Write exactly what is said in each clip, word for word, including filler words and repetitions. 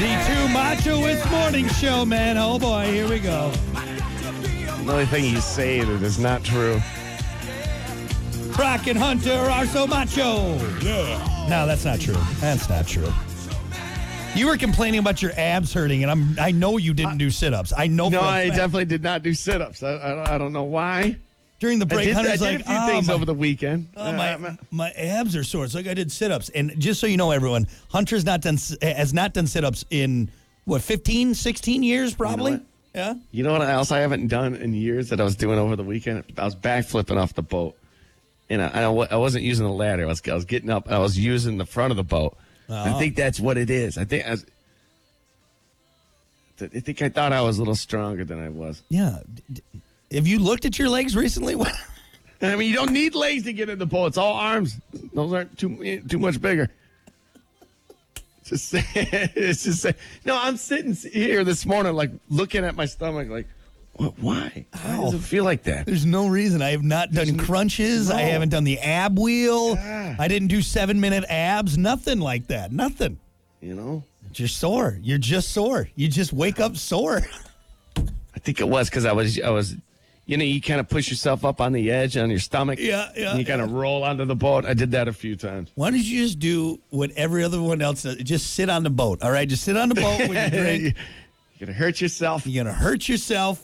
The Two Machoist Morning Show, man. Oh, boy, here we go. The only thing you say that is not true. Brock and Hunter are so macho. Yeah. No, that's not true. That's not true. You were complaining about your abs hurting, and I'm, I know you didn't do sit-ups. I know. No, for a I fact. definitely did not do sit-ups. I, I, don't, I don't know why. During the break, I did, Hunter's I did like, a few oh, things my, over the weekend. oh, my, Uh, my abs are sore. It's like I did sit-ups. And just so you know, everyone, Hunter's not done has not done sit-ups in, what, fifteen, sixteen years probably? You know Yeah. You know what else I haven't done in years that I was doing over the weekend? I was backflipping off the boat. And I, I, I wasn't using the ladder. I was, I was getting up. And I was using the front of the boat. Oh. I think that's what it is. I think I, was, I think I thought I was a little stronger than I was. Yeah. D- d- Have you looked at your legs recently? What? I mean, you don't need legs to get in the boat. It's all arms. Those aren't too too much bigger. Just say, it's just say, no, I'm sitting here this morning, like looking at my stomach, like, what? Why? Why does it feel like that? There's no reason. I have not done crunches. no. I haven't done the ab wheel. Yeah. I didn't do seven minute abs. Nothing like that. Nothing. You know? You're sore. You're just sore. You just wake up sore. I think it was because I was, I was, you know, you kind of push yourself up on the edge on your stomach. Yeah, yeah, And you kind of yeah. roll onto the boat. I did that a few times. Why don't you just do what every other one else does? Just sit on the boat. All right, just sit on the boat when you drink. You're gonna hurt yourself. You're gonna hurt yourself.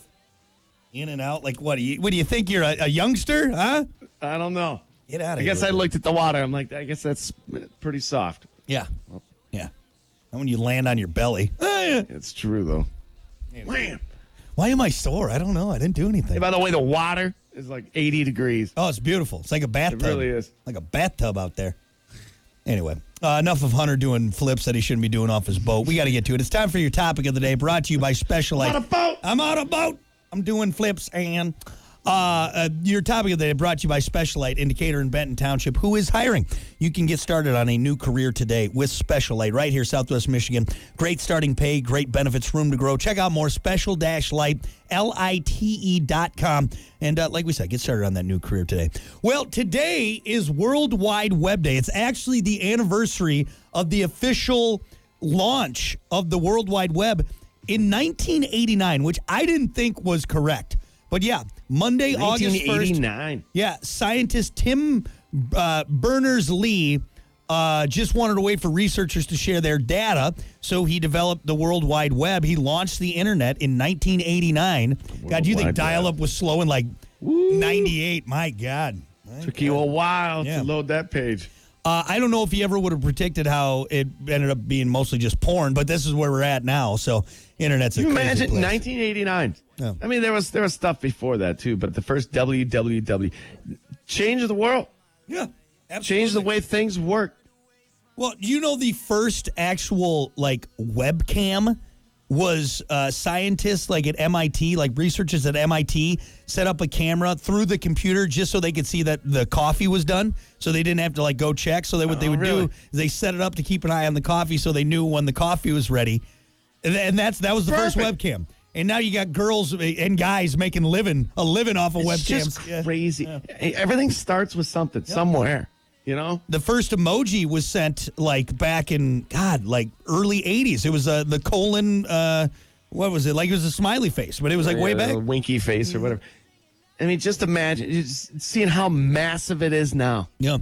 In and out. Like what? Do you, what do you think? You're a, a youngster? Huh? I don't know. Get out of I here. guess I looked at the water. I'm like, I guess that's pretty soft. Yeah. Yeah. And when you land on your belly. It's true though. Wham. Why am I sore? I don't know. I didn't do anything. Hey, by the way, the water is like eighty degrees. Oh, it's beautiful. It's like a bathtub. It really is. Like a bathtub out there. Anyway, uh, enough of Hunter doing flips that he shouldn't be doing off his boat. We got to get to it. It's time for your topic of the day, brought to you by Special Light. I'm on a boat. I'm on a boat. I'm doing flips, and uh, uh, your topic of the day brought to you by Special Light Indicator in Benton Township, who is hiring. You can get started on a new career today with Special Light right here, Southwest Michigan. Great starting pay, great benefits, room to grow. Check out more Special Light, L I T E dot com. And uh, like we said, get started on that new career today. Well, today is World Wide Web Day. It's actually the anniversary of the official launch of the World Wide Web in nineteen eighty-nine, which I didn't think was correct. But yeah, Monday, August first. nineteen eighty-nine. Yeah, scientist Tim uh, Berners-Lee uh, just wanted to wait for researchers to share their data, so he developed the World Wide Web. He launched the internet in nineteen eighty-nine. God, do you think Wide dial-up Web. was slow in like ninety-eight? My God. My Took you a while Yeah. to load that page. Uh, I don't know if he ever would have predicted how it ended up being mostly just porn, but this is where we're at now. So, internet's a Can you crazy imagine place. nineteen eighty-nine? Yeah. I mean, there was there was stuff before that too, but the first W W W changed the world, Yeah, absolutely. changed the way things work. Well, you know the first actual like webcam was uh, scientists like at M I T, like researchers at M I T, set up a camera through the computer just so they could see that the coffee was done, so they didn't have to like go check. So they what they Oh, would really? do is they set it up to keep an eye on the coffee, so they knew when the coffee was ready. And, and that's that was the first Perfect. webcam. And now you got girls and guys making living a living off of It's webcams. just Yeah. crazy. Hey, everything starts with something somewhere, you know. The first emoji was sent like back in God, like early eighties. It was uh, the colon. Uh, what was it? Like it was a smiley face, but it was like way Yeah, back. a winky face or whatever. I mean, just imagine just seeing how massive it is now. Yeah,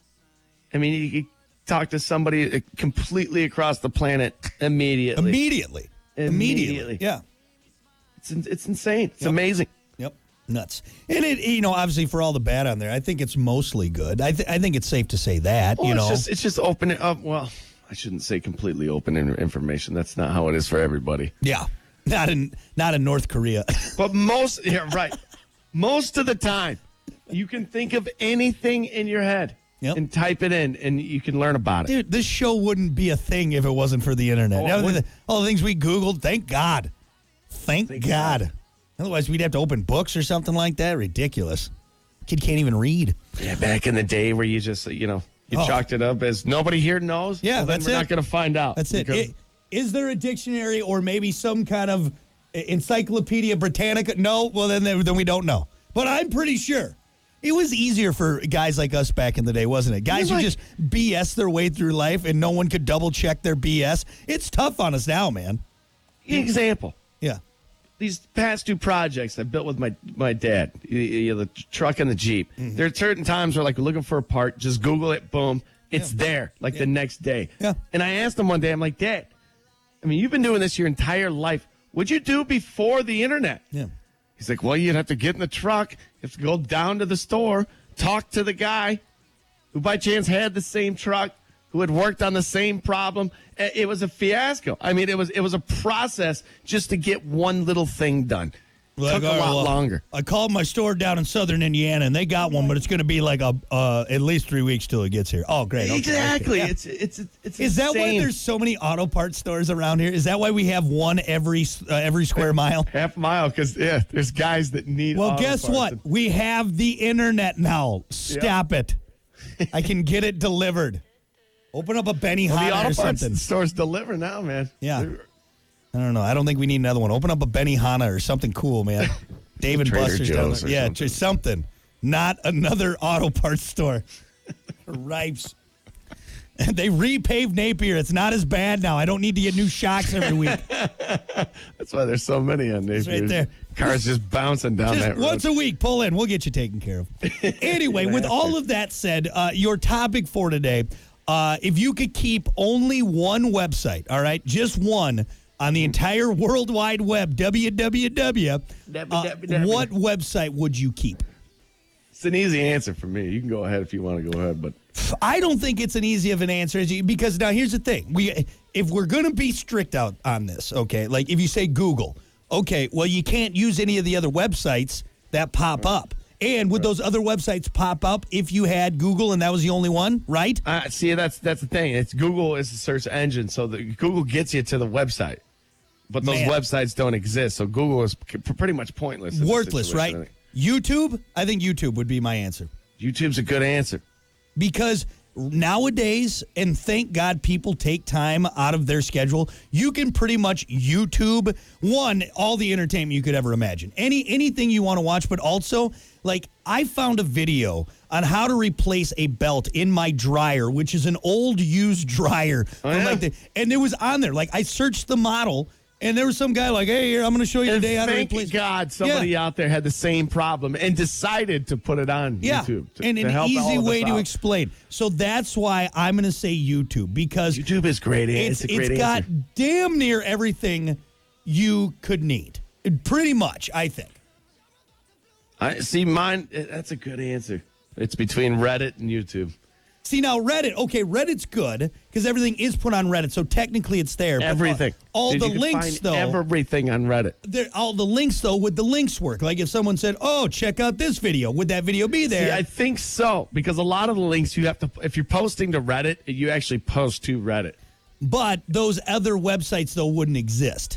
I mean, you could talk to somebody uh, completely across the planet immediately. immediately, immediately. Immediately. Yeah, It's it's insane. It's Yep. amazing. yep, nuts. And it, you know, obviously for all the bad on there, I think it's mostly good. I th- I think it's safe to say that. Well, you know, it's just it's just opening up. Well, I shouldn't say completely open in- information. That's not how it is for everybody. yeah, not in not in North Korea. But most, yeah, right. Most of the time, you can think of anything in your head Yep. and type it in, and you can learn about it. Dude, this show wouldn't be a thing if it wasn't for the internet. Oh, it All the- wouldn't. all the things we Googled, thank God. Thank, Thank God. God. Otherwise, we'd have to open books or something like that. Ridiculous. Kid can't even read. Yeah, back in the day where you just, you know, you Oh. chalked it up as nobody here knows. Yeah, well, then that's we're it. not going to find out. That's it. because- I- Is there a dictionary or maybe some kind of Encyclopedia Britannica? No. Well, then then we don't know. But I'm pretty sure. It was easier for guys like us back in the day, wasn't it? Guys You're who like- just B S their way through life and no one could double check their B S. It's tough on us now, man. Example. Yeah. These past two projects I built with my my dad, you- you know, the truck and the Jeep. Mm-hmm. There are certain times where, like, we're looking for a part, just Google it, boom, it's Yeah. there, like the next day. Yeah. And I asked him one day, I'm like, Dad, I mean, you've been doing this your entire life. What'd you do before the internet? Yeah. He's like, well, you'd have to get in the truck, you have to go down to the store, talk to the guy who by chance had the same truck, who had worked on the same problem. Uh, It was a fiasco. I mean, it was it was a process just to get one little thing done. Like, Took a all right, lot well, longer. I called my store down in southern Indiana, and they got one, but it's going to be like a uh, at least three weeks till it gets here. Oh, great. Okay, Exactly. okay. Yeah. It's it's it's. Is that why insane. there's so many auto parts stores around here? Is that why we have one every uh, every square mile? half mile? Because yeah, there's guys that need. Well, auto guess parts what? and- We have the internet now. Stop it. I can get it delivered. Open up a Benny the Hanna auto or parts something. stores deliver now, man. Yeah. They're- I don't know. I don't think we need another one. Open up a Benny Hanna or something cool, man. David Trader Buster's down Joe's there. or Yeah, something. just something. Not another auto parts store. Ripes. And they repaved Napier. It's not as bad now. I don't need to get new shocks every week. That's why there's so many on there. right there. Cars just bouncing down Just that road. once a week, pull in. We'll get you taken care of. Anyway, with all of that said, uh, your topic for today, uh, if you could keep only one website, all right, just one on the entire World Wide Web, W W W, uh, what website would you keep? It's an easy answer for me. You can go ahead if you want to go ahead, but I don't think it's an easy of an answer as you, because now here's the thing. We if we're going to be strict out on this, okay, like if you say Google, okay, well, you can't use any of the other websites that pop up. And would those other websites pop up if you had Google and that was the only one, right? uh, see, that's that's the thing. It's Google is the search engine, so the, Google gets you to the website, but those Man. websites don't exist. So Google is p- pretty much pointless. in this Worthless, right? situation, I think. YouTube, I think YouTube would be my answer. YouTube's a good answer. Because nowadays, and thank God people take time out of their schedule, you can pretty much YouTube, one, all the entertainment you could ever imagine. Any anything you want to watch, but also, like, I found a video on how to replace a belt in my dryer, which is an old used dryer. Oh, from, yeah? like the, and it was on there. Like, I searched the model, and there was some guy like, hey, here, I'm going to show you And today how to thank replace. God somebody Yeah. out there had the same problem and decided to put it on Yeah, YouTube. To, and to an help all easy of us way to out. explain. So that's why I'm going to say YouTube, because YouTube is great. it's, It's, a great it's got answer. damn near everything you could need. Pretty much, I think. I see mine. eh, That's a good answer. It's between Reddit and YouTube. See, now Reddit, okay, Reddit's good because everything is put on Reddit, so technically it's there. but Everything. All, all Dude, the you can links, find though, Everything on Reddit. they're- all the links, though, would the links work? Like if someone said, oh, check out this video, would that video be there? See, I think so because a lot of the links you have to, if you're posting to Reddit, you actually post to Reddit. But those other websites, though, wouldn't exist.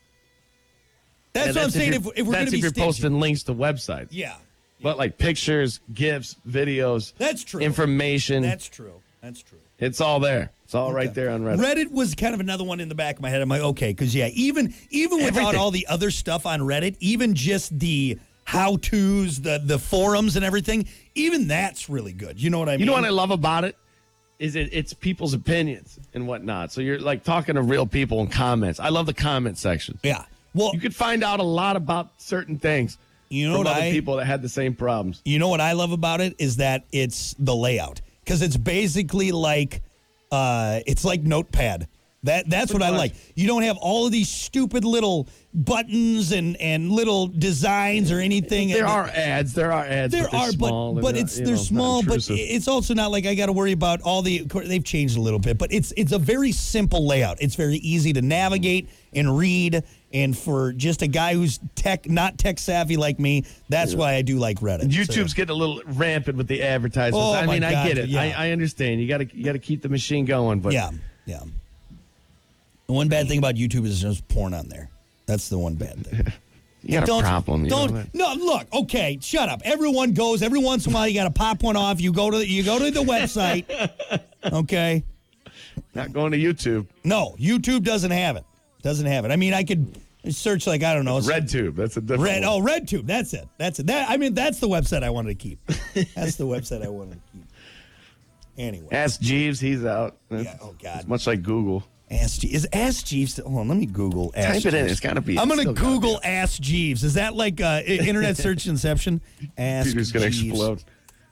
That's And what I'm saying. you're- If, if we're going that's to be if you're stingy. posting links to websites. Yeah, But like pictures, GIFs, videos, that's true. information, That's true. That's true. it's all there. It's all right there on Reddit. Reddit was kind of another one in the back of my head. I'm like, okay, because yeah, even even without Everything. all the other stuff on Reddit, even just the how-tos, the the forums and everything, even that's really good. You know what I mean? You know what I love about it? Is it it's people's opinions and whatnot. So you're like talking to real people in comments. I love the comment section. Yeah. Well, You could find out a lot about certain things you know from what other I people that had the same problems. you know what I love about it is that it's the layout, because it's basically like uh, it's like Notepad. That that's what I much. like. You don't have all of these stupid little buttons and and little designs or anything. There And- are ads. There are ads. There but they're are, small but and but not- it's you they're know, not small, but intrusive. it's also not like I got to worry about all the. of course, they've changed a little bit, but it's it's a very simple layout. It's very easy to navigate and read, and for just a guy who's tech not tech savvy like me, that's why I do like Reddit. YouTube's So- getting a little rampant with the advertisements. Oh, I my mean, God, I get it. yeah. I, I understand. You got to you got to keep the machine going. But yeah, yeah. The one bad thing about YouTube is there's porn on there. That's the one bad thing. you got don't, a problem. You don't know that? no look. Okay, shut up. Everyone goes every once in a while. You got to pop one off. You go to the, you go to the website. Okay. Not going to YouTube. No, YouTube doesn't have it. Doesn't have it. I mean, I could Search like, I don't know. RedTube. That's a different Red. one. Oh, RedTube. That's it. That's it. That, I mean, that's the website I wanted to keep. That's the website I wanted to keep. Anyway. Ask Jeeves. He's out. Yeah, oh, God. It's much like Google. Ask Jeeves. Is Ask Jeeves still, hold on, let me Google Ask Type Jeeves. it in. It's got to be. I'm going to It's still gotta Google Ask Jeeves. Is that like uh, internet search inception? Ask Computer's going to Jeeves. explode.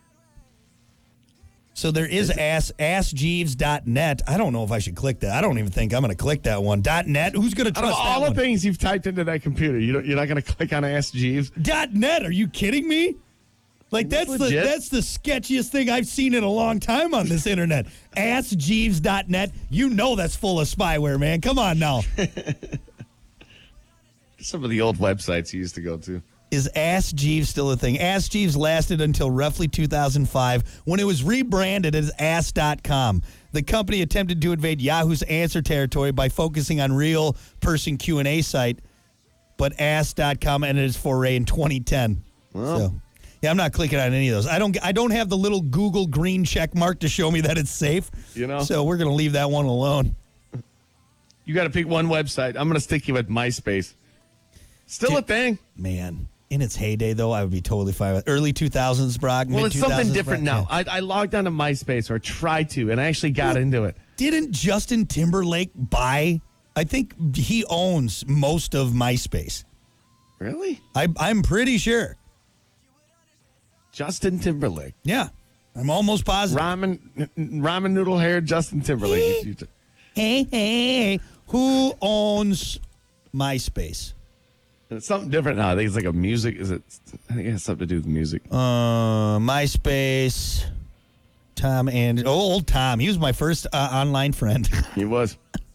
So there is ask, ask jeeves dot net. I don't know if I should click that. I don't even think I'm going to click that one. .net? Who's going to Out of trust that all the one? things you've typed into that computer, you don't, you're not going to click on Ask Jeeves. .net? Are you kidding me? Like, that's the Legit? that's the sketchiest thing I've seen in a long time on this internet. ask jeeves dot net. You know that's full of spyware, man. Come on now. Some of the old websites you used to go to. Is Ask Jeeves still a thing? Ask Jeeves lasted until roughly two thousand five when it was rebranded as ask dot com. The company attempted to invade Yahoo's answer territory by focusing on real person Q and A site, but ask dot com ended its foray in twenty ten. Well. So, yeah, I'm not clicking on any of those. I don't I don't have the little Google green check mark to show me that it's safe. You know? So we're going to leave that one alone. You got to pick one website. I'm going to stick you with MySpace. Still Dude, a thing. Man, in its heyday, though, I would be totally fine with early two thousands, Brock. Well, it's something mid-two thousands, different Brock, now. yeah. I, I logged on to MySpace, or tried to, and I actually got into it. Didn't Justin Timberlake buy? I think he owns most of MySpace. Really? I, I'm pretty sure. Justin Timberlake. Yeah, I'm almost positive. Ramen, ramen noodle hair Justin Timberlake. Hey, hey, who owns MySpace? It's something different now. I think it's like a music. Is it? I think it has something to do with music. Uh, MySpace. Tom and oh, old Tom. He was my first uh, online friend. He was.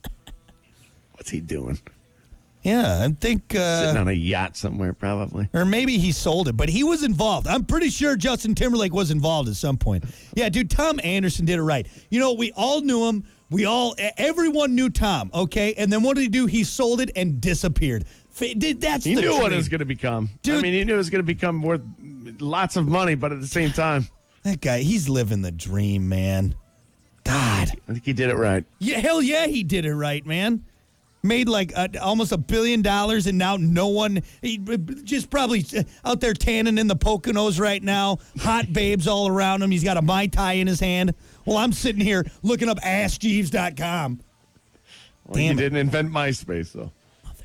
What's he doing? Yeah, I think. Uh, Sitting on a yacht somewhere, probably. Or maybe he sold it, but he was involved. I'm pretty sure Justin Timberlake was involved at some point. Yeah, dude, Tom Anderson did it right. You know, we all knew him. We all, everyone knew Tom, okay? And then what did he do? He sold it and disappeared. That's He the knew what dream. it was going to become. Dude. I mean, he knew it was going to become worth lots of money, but at the same time, That guy, he's living the dream, man. God. I think he did it right. Yeah, hell yeah, he did it right, man. Made like uh, almost a billion dollars, and now no one, he, just probably out there tanning in the Poconos right now. Hot babes all around him. He's got a Mai Tai in his hand. Well, I'm sitting here looking up ask jeeves dot com. Well, he Damn it. didn't invent MySpace, though.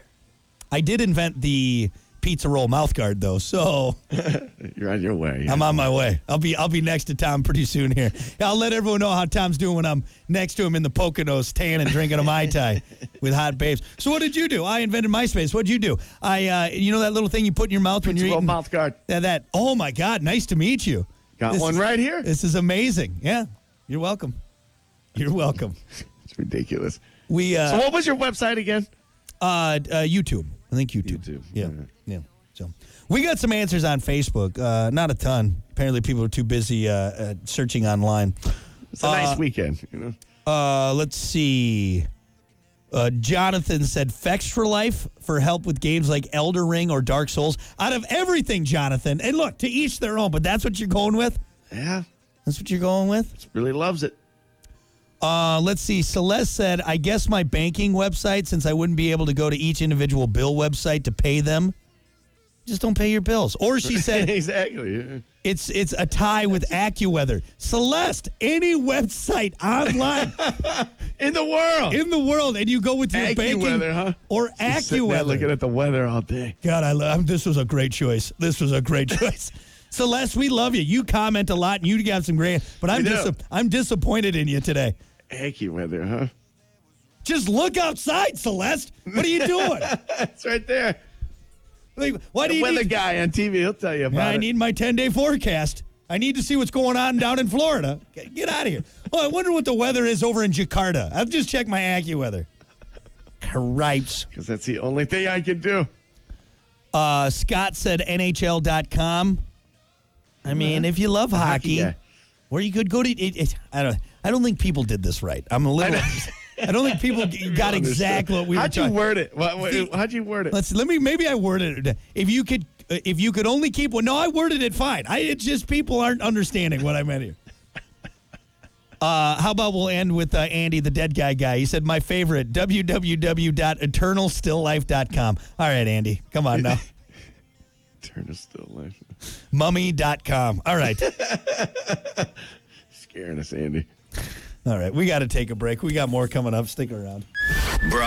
I did invent the pizza roll mouth guard, though, so You're on your way. I'm on my way. I'll be I'll be next to Tom pretty soon here. I'll let everyone know how Tom's doing when I'm next to him in the Poconos, tan and drinking a Mai Tai with hot babes. So what did you do? I invented MySpace. What did you do? I uh, you know that little thing you put in your mouth when Pizza you're roll eating mouth guard. Yeah, that. Oh my God! Nice to meet you. Got This one is- right here. This is amazing. Yeah, you're welcome. You're welcome. It's ridiculous. We uh, So what was your website again? Uh, uh, YouTube. I think YouTube. YouTube. Yeah. All right. Yeah. So we got some answers on Facebook. Uh, not a ton. Apparently, people are too busy uh, uh, searching online. It's a nice weekend, you know. Uh, let's see. Uh, Jonathan said Fex for Life for help with games like Elder Ring or Dark Souls. Out of everything, Jonathan. And look, to each their own, but that's what you're going with? Yeah, That's what you're going with? really loves it. Uh, let's see. Celeste said, I guess my banking website, since I wouldn't be able to go to each individual bill website to pay them, just don't pay your bills. Or she said, Exactly. it's it's a tie with AccuWeather. Celeste, any website online In the world. in the world, and you go with your banking AccuWeather, huh? or Just sitting there looking AccuWeather. at the weather all day. God, I love this. Was a great choice. This was a great choice. Celeste, we love you. You comment a lot, and you got some great. But I'm We do. dis- I'm disappointed in you today. AccuWeather, huh? Just look outside, Celeste. What are you doing? It's right there. Like, why do The you weather need? guy on T V, he'll tell you about I it. need my ten-day forecast. I need to see what's going on down in Florida. Get get out of here. Oh, I wonder what the weather is over in Jakarta. I've just checked my AccuWeather. Cripes. Because that's the only thing I can do. Uh, Scott said N H L dot com. I mean, if you love hockey, guy. or you could go to. It, it, I don't. I don't think people did this right. I'm a little. I, don't think people got exactly what we were How'd you talking. word it? What, what, See- how'd you word it? Let's let me. Maybe I worded it. If you could. uh, If you could only keep. Well, no, I worded it fine. I. It's just people aren't understanding what I meant here. Uh, how about we'll end with uh, Andy, the dead guy guy. He said, my favorite, w w w dot eternal still life dot com. All right, Andy, come on now. Eternal still life. mummy dot com. All right. Scaring us, Andy. All right, we got to take a break. We got more coming up. Stick around.